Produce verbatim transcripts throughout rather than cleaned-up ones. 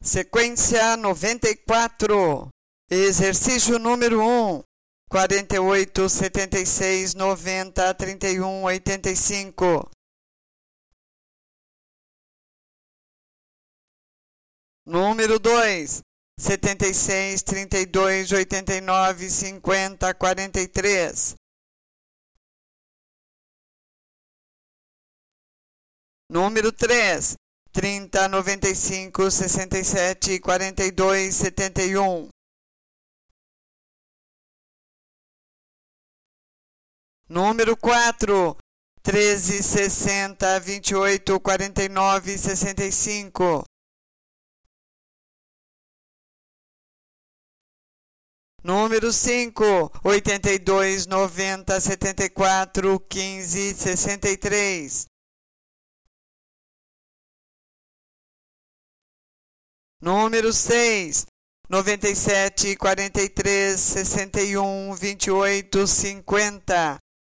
Sequência noventa e quatro. Exercício número um. quarenta e oito, setenta e seis, noventa, trinta e um, oitenta e cinco. Número dois. setenta e seis, trinta e dois, oitenta e nove, cinquenta, quarenta e três. Número três. trinta, noventa e cinco, sessenta e sete, quarenta e dois, setenta e um. Número quatro. treze, sessenta, vinte e oito, quarenta e nove, sessenta e cinco. Número cinco. oitenta e dois, noventa, setenta e quatro, quinze, sessenta e três. Número seis. noventa e sete, quarenta e três, sessenta e um, vinte e oito, cinquenta.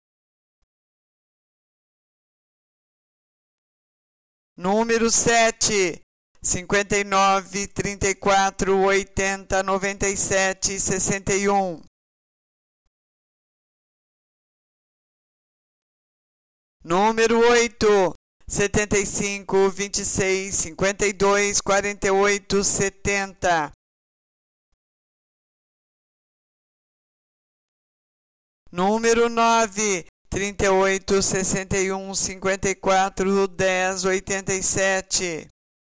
Número sete. cinquenta e nove, trinta e quatro, oitenta, noventa e sete, sessenta e um. Número oito. setenta e cinco, vinte e seis, cinquenta e dois, quarenta e oito, setenta. Número nove. trinta e oito, sessenta e um, cinquenta e quatro, dez, oitenta e sete.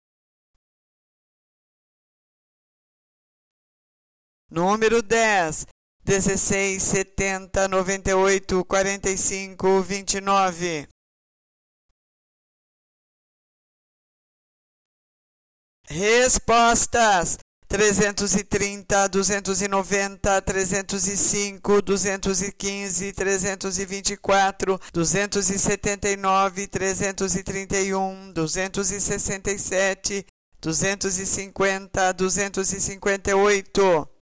Número dez. dezesseis, setenta, noventa e oito, quarenta e cinco, vinte e nove. Respostas: trezentos e trinta, duzentos e noventa, trezentos e cinco, duzentos e quinze, trezentos e vinte e quatro, duzentos e setenta e nove, trezentos e trinta e um, duzentos e sessenta e sete, duzentos e cinquenta, duzentos e cinquenta e oito.